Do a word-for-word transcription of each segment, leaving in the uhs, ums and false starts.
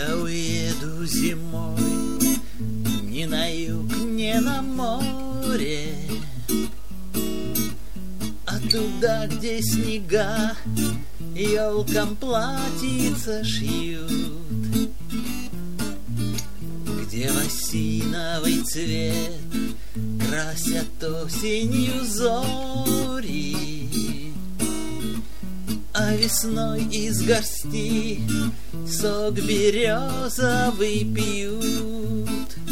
Я уеду зимой ни на юг, ни на море, а туда, где снега елкам платьица шьют, где в осиновый цвет красят осенью зори, а весной из горсти сок березовый пьют.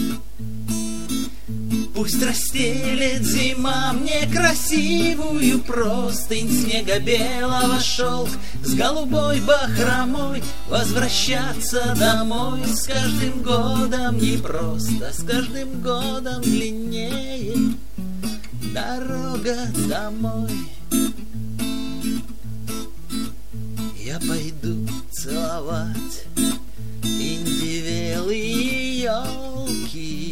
Пусть расстелит зима мне красивую простынь снега-белого шелк с голубой бахромой. Возвращаться домой с каждым годом непросто, с каждым годом длиннее дорога домой. Я пойду целовать индивелые елки,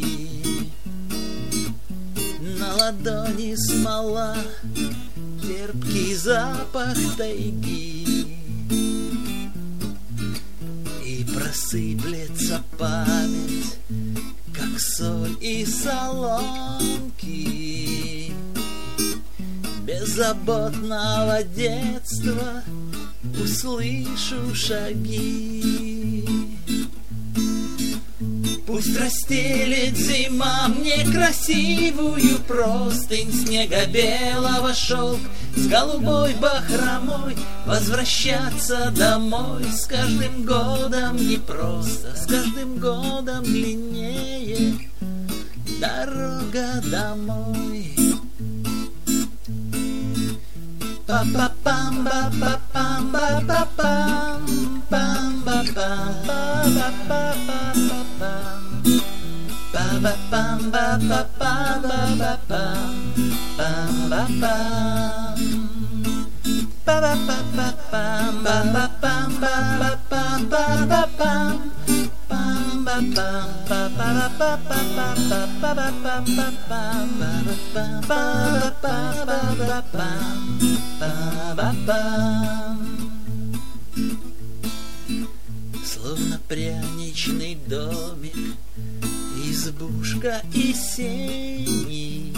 на ладони смола, терпкий запах тайги, и просыплется память, как соль и соломки беззаботного детства. Услышу шаги. Пусть расстелит зима мне красивую простынь снега-белого шелк с голубой бахромой. Возвращаться домой с каждым годом непросто, с каждым годом длиннее дорога домой. Па-па-пам, ба-па-пам, ба-па-пам, пам-ба-пам, ба-ба-па-па-па-пам, ба-ба-пам, ба-па-пам, ба-ба-пам, пам-ба-пам, ба-ба-па-па-пам, ба-ба-пам, ба-ба-пам, ба-ба-пам, пам-ба-пам, ба-ба-па-па-па-па-па-па-па-пам, ба-ба-пам, ба-ба-пам. Словно пряничный домик, избушка и сени,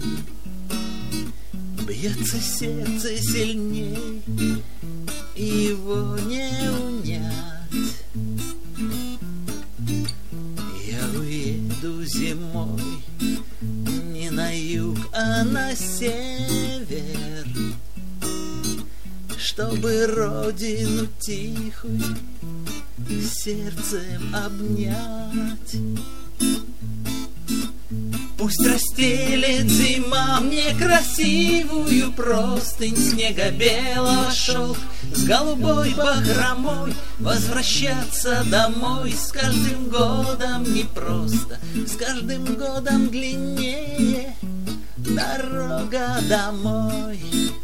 бьется сердце сильней, его не унять. Я уеду зимой не на юг, а на север, чтобы родину тихую сердцем обнять. Пусть расстелит зима мне красивую простынь снега-белого шелк с голубой бахромой. Возвращаться домой с каждым годом непросто, с каждым годом длиннее дорога домой.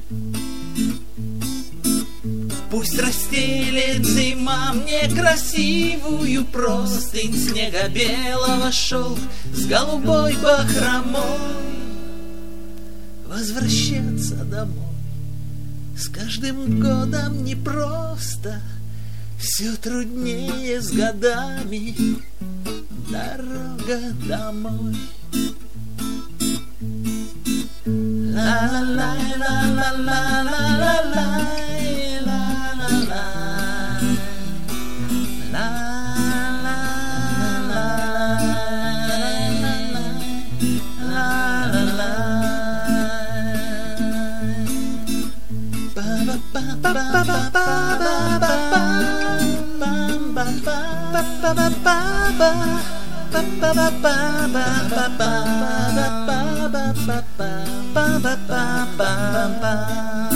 Пусть расстелит зима мне красивую простынь снега-белого шелк с голубой бахромой. Возвращаться домой с каждым годом непросто, все труднее с годами дорога домой. Ла-ла-ла-ла-ла-ла-ла-ла-ла. Ba ba ba ba ba ba ba ba ba ba ba ba ba ba.